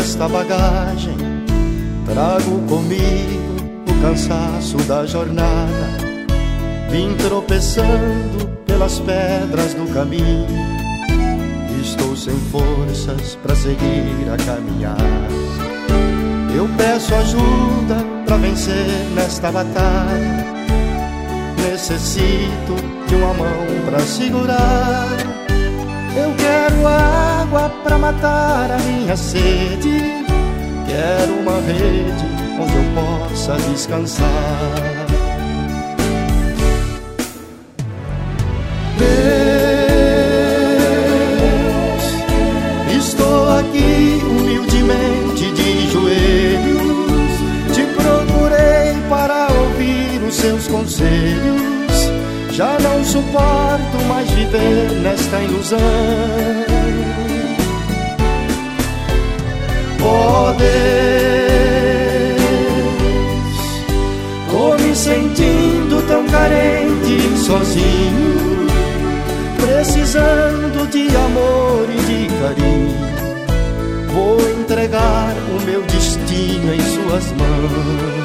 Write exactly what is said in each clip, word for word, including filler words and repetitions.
desta bagagem, trago comigo o cansaço da jornada. Vim tropeçando pelas pedras do caminho, estou sem forças para seguir a caminhar. Eu peço ajuda para vencer nesta batalha, necessito de uma mão para segurar. Eu quero água para matar a minha sede, quero uma rede onde eu possa descansar. Deus, estou aqui humildemente de joelhos, te procurei para ouvir os seus conselhos. Já não suporto mais viver nesta ilusão. Oh Deus, tô me sentindo tão carente e sozinho, precisando de amor e de carinho. Vou entregar o meu destino em suas mãos.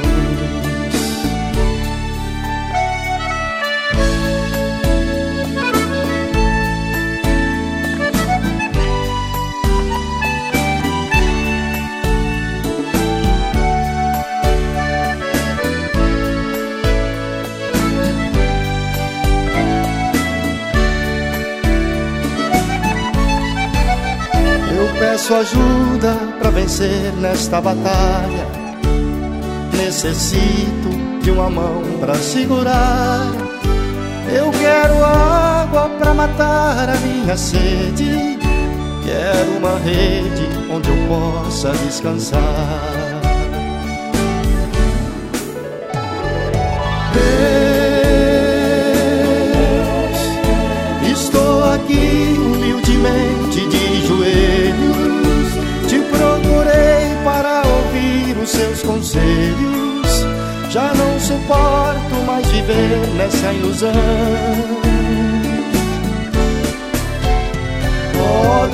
Peço ajuda para vencer nesta batalha, necessito de uma mão para segurar. Eu quero água para matar a minha sede, quero uma rede onde eu possa descansar. Deus, estou aqui humildemente de joelhos, seus conselhos. Já não suporto mais viver nessa ilusão. Oh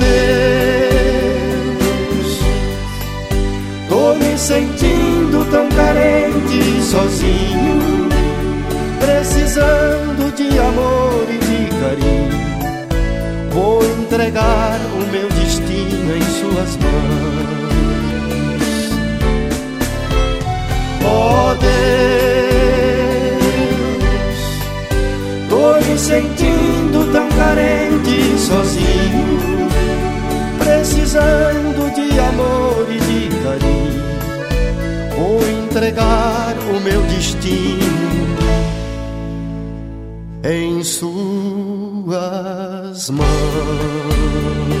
Deus, tô me sentindo tão carente e sozinho, precisando de amor e de carinho. Vou entregar o meu destino em suas mãos. Oh Deus, tô me sentindo tão carente e sozinho, precisando de amor e de carinho. Vou entregar o meu destino em suas mãos.